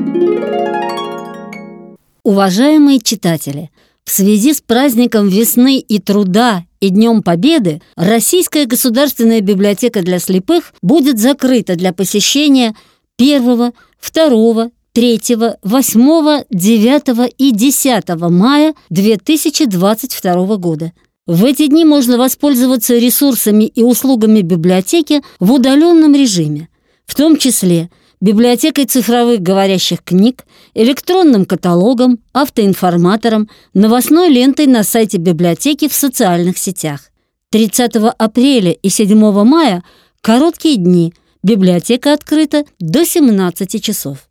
Уважаемые читатели, в связи с праздником весны и труда и Днем Победы Российская государственная библиотека для слепых будет закрыта для посещения 1, 2, 3, 8, 9 и 10 мая 2022 года. В эти дни можно воспользоваться ресурсами и услугами библиотеки в удаленном режиме, в том числе библиотекой цифровых говорящих книг, электронным каталогом, автоинформатором, новостной лентой на сайте библиотеки в социальных сетях. 30 апреля и 7 мая – короткие дни. Библиотека открыта до 17 часов.